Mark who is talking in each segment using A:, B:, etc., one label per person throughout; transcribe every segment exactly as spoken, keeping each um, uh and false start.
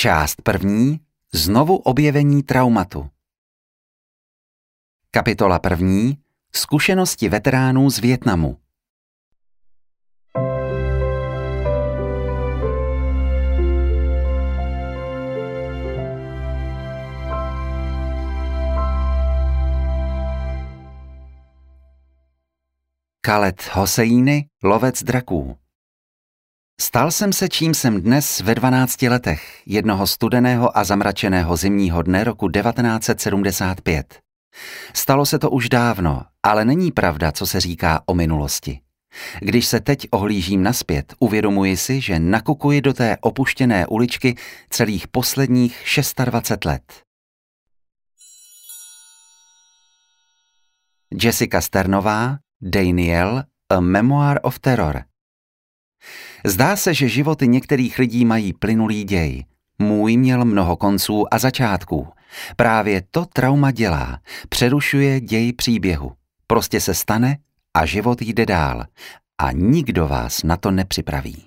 A: Část první. Znovu objevení traumatu. Kapitola první. Zkušenosti veteránů z Vietnamu. Khaled Hosseini, lovec draků. Stal jsem se, čím jsem dnes ve dvanácti letech, jednoho studeného a zamračeného zimního dne roku devatenáct set sedmdesát pět. Stalo se to už dávno, ale není pravda, co se říká o minulosti. Když se teď ohlížím nazpět, uvědomuji si, že nakukuji do té opuštěné uličky celých posledních dvacet šest let. Jessica Sternová, Daniel, A Memoir of Terror. Zdá se, že životy některých lidí mají plynulý děj. Můj měl mnoho konců a začátků. Právě to trauma dělá. Přerušuje děj příběhu. Prostě se stane a život jde dál. A nikdo vás na to nepřipraví.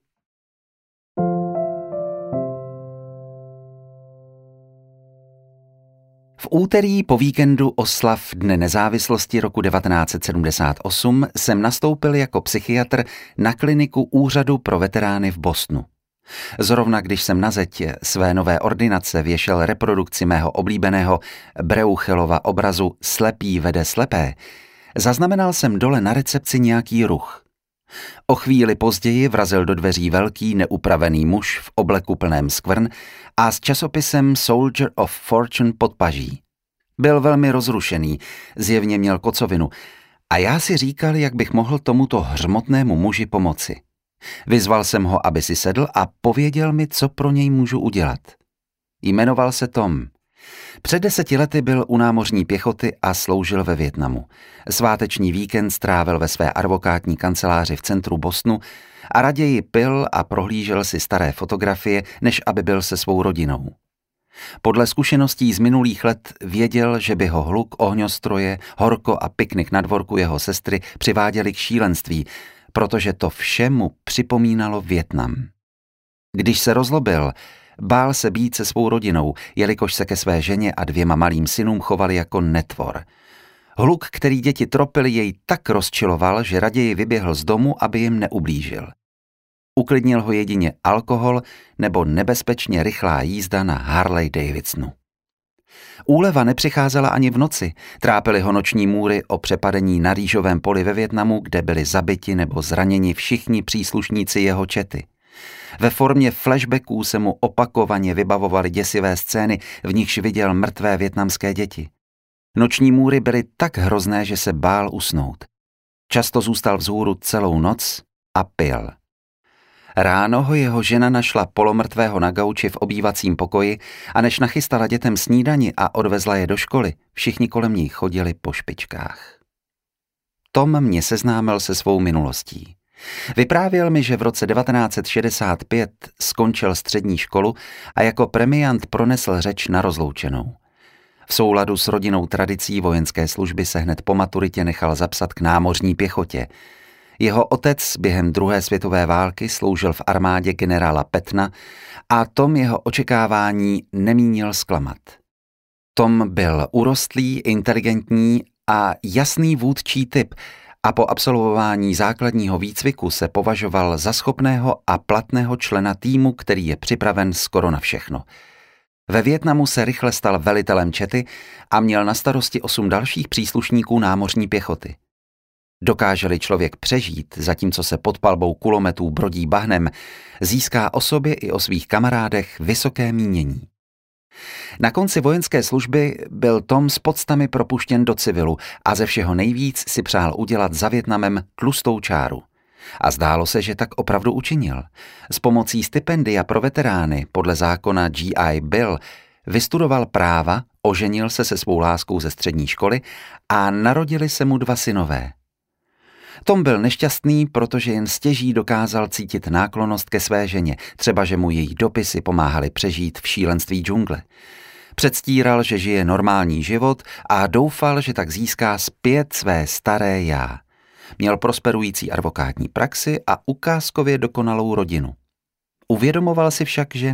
A: V úterý po víkendu oslav Dne nezávislosti roku devatenáct set sedmdesát osm jsem nastoupil jako psychiatr na kliniku Úřadu pro veterány v Bostonu. Zrovna když jsem na zeď své nové ordinace věšel reprodukci mého oblíbeného Breuchelova obrazu Slepý vede slepé, zaznamenal jsem dole na recepci nějaký ruch. O chvíli později vrazil do dveří velký neupravený muž v obleku plném skvrn a s časopisem Soldier of Fortune pod paží. Byl velmi rozrušený, zjevně měl kocovinu a já si říkal, jak bych mohl tomuto hřmotnému muži pomoci. Vyzval jsem ho, aby si sedl a pověděl mi, co pro něj můžu udělat. Jmenoval se Tom. Před deseti lety byl u námořní pěchoty a sloužil ve Vietnamu. Sváteční víkend strávil ve své advokátní kanceláři v centru Bostonu a raději pil a prohlížel si staré fotografie, než aby byl se svou rodinou. Podle zkušeností z minulých let věděl, že by ho hluk ohňostroje, horko a piknik na dvorku jeho sestry přiváděli k šílenství, protože to vše mu připomínalo Vietnam. Když se rozlobil, bál se být se svou rodinou, jelikož se ke své ženě a dvěma malým synům chovali jako netvor. Hluk, který děti tropili, jej tak rozčiloval, že raději vyběhl z domu, aby jim neublížil. Uklidnil ho jedině alkohol nebo nebezpečně rychlá jízda na Harley Davidsonu. Úleva nepřicházela ani v noci, trápily ho noční můry o přepadení na rýžovém poli ve Vietnamu, kde byli zabiti nebo zraněni všichni příslušníci jeho čety. Ve formě flashbacků se mu opakovaně vybavovaly děsivé scény, v nichž viděl mrtvé vietnamské děti. Noční můry byly tak hrozné, že se bál usnout. Často zůstal vzhůru celou noc a pil. Ráno ho jeho žena našla polomrtvého na gauči v obývacím pokoji a než nachystala dětem snídani a odvezla je do školy, všichni kolem ní chodili po špičkách. Tom mě seznámil se svou minulostí. Vyprávěl mi, že v roce devatenáct set šedesát pět skončil střední školu a jako premiant pronesl řeč na rozloučenou. V souladu s rodinnou tradicí vojenské služby se hned po maturitě nechal zapsat k námořní pěchotě. Jeho otec během druhé světové války sloužil v armádě generála Patna a Tom jeho očekávání nemínil zklamat. Tom byl urostlý, inteligentní a jasný vůdčí typ a po absolvování základního výcviku se považoval za schopného a platného člena týmu, který je připraven skoro na všechno. Ve Vietnamu se rychle stal velitelem čety a měl na starosti osm dalších příslušníků námořní pěchoty. Dokáže-li člověk přežít, zatímco se pod palbou kulometů brodí bahnem, získá o sobě i o svých kamarádech vysoké mínění. Na konci vojenské služby byl Tom s poctami propuštěn do civilu a ze všeho nejvíc si přál udělat za Vietnamem tlustou čáru. A zdálo se, že tak opravdu učinil. S pomocí stipendia pro veterány podle zákona G I Bill vystudoval práva, oženil se se svou láskou ze střední školy a narodili se mu dva synové. Tom byl nešťastný, protože jen stěží dokázal cítit náklonnost ke své ženě, třeba že mu její dopisy pomáhaly přežít v šílenství džungle. Předstíral, že žije normální život a doufal, že tak získá zpět své staré já. Měl prosperující advokátní praxi a ukázkově dokonalou rodinu. Uvědomoval si však, že